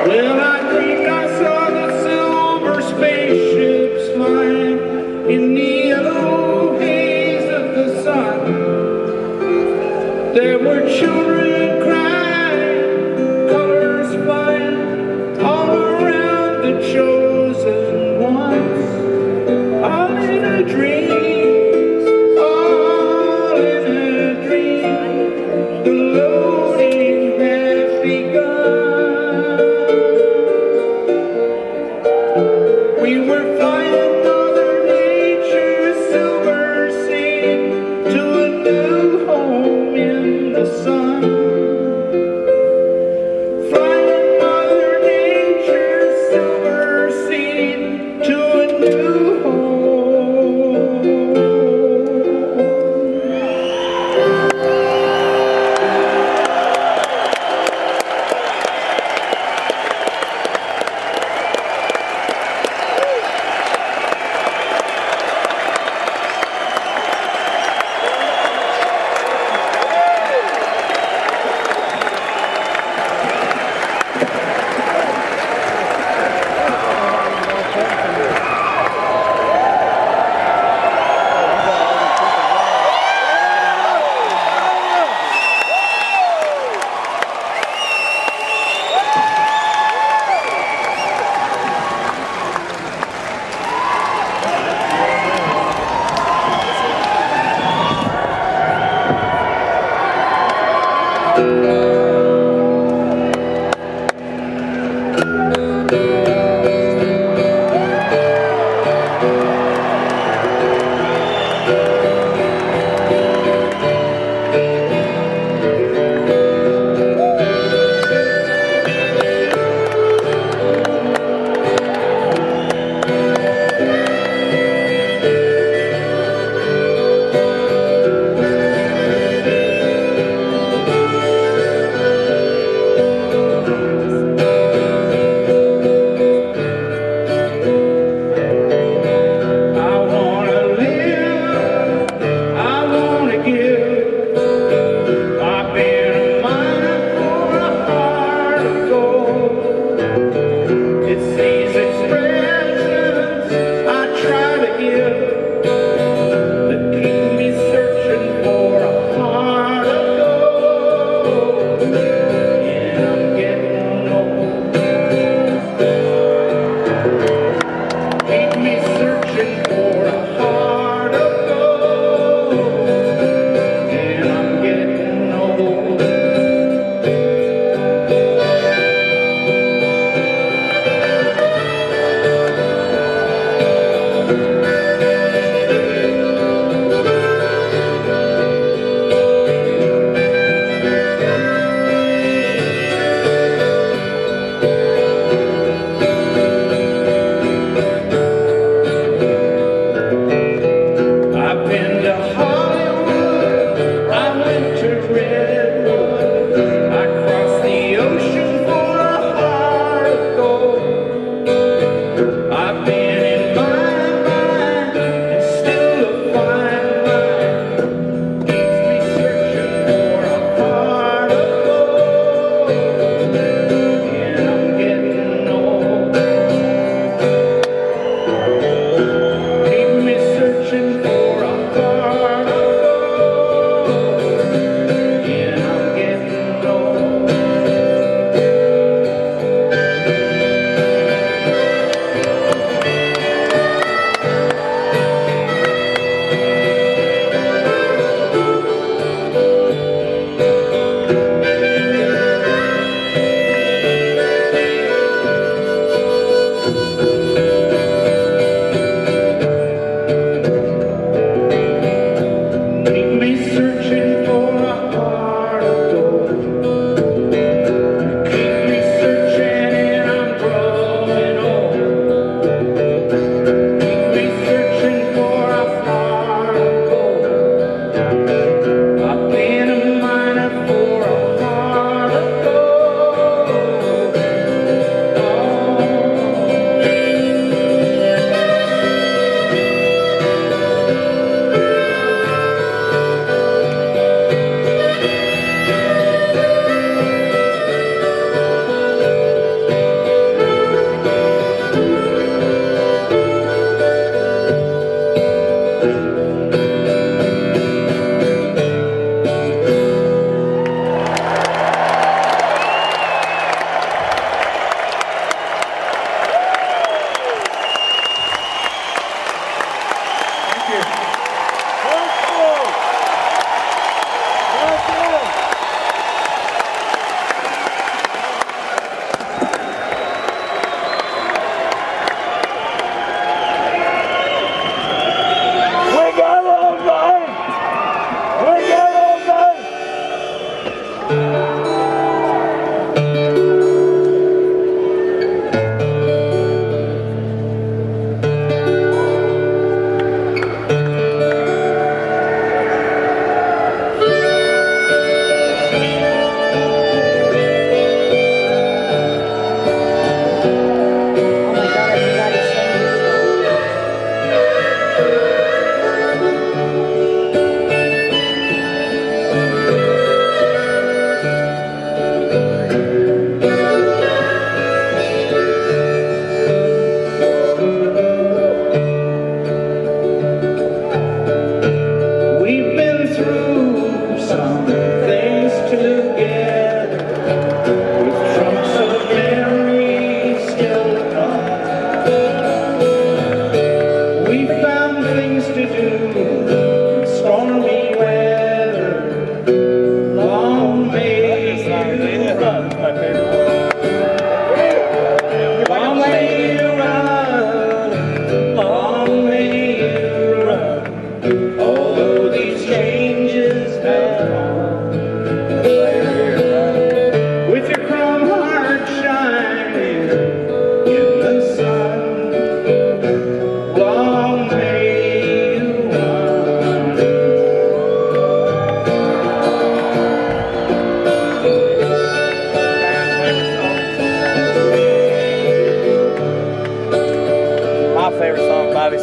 Well, I dreamed I saw the silver spaceships flying in the yellow haze of the sun. There were children crying, colors flying all around the chosen ones. All in a dream, all in a dream. The loading has begun. We were flying Mother Nature's silver sea to a new home in the sun.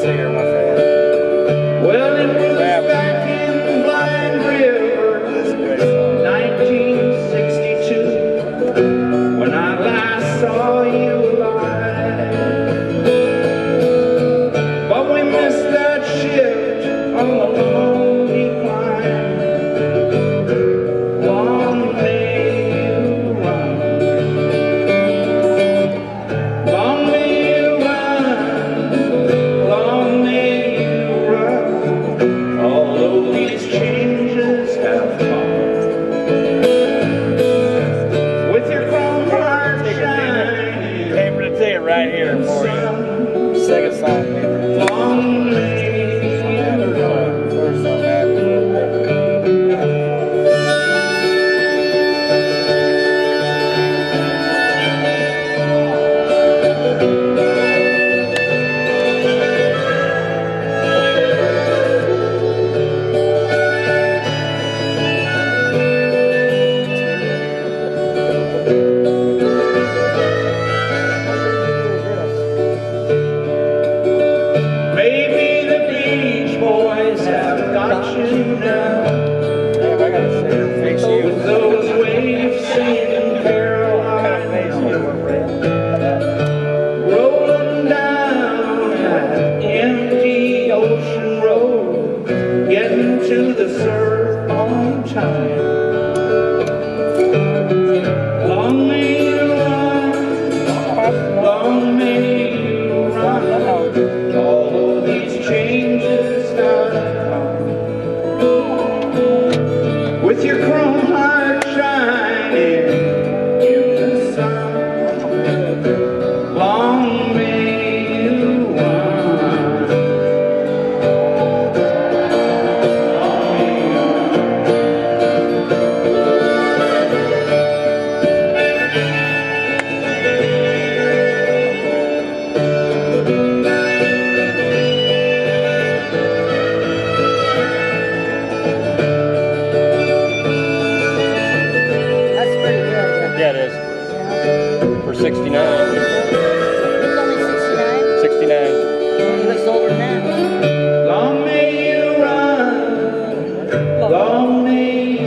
singer, my friend. Well, it was back in Blind River, That's a great song. 1962, when I last saw you alive. But we missed that shift on the lonely climb. Long may you run. Long may you run. Long may you run. Although these changes have come. With your chrome heart shining. Paper to ticket right here for you. Sing a song, paper. Long may First song, happy maybe the Beach Boys have got you now. Damn, I gotta say, fix you. With those waves singing Kind of face you, Carolina, my friend. rolling down that empty ocean road, getting to the surf on time. Long may you run, long may you run, although these changes have come. With your chrome heart shining in the sun, long may you run. Long may you That's pretty good. Yeah, it is. For 69. He's only 69. 69. He looks older than that. Long may you run, long may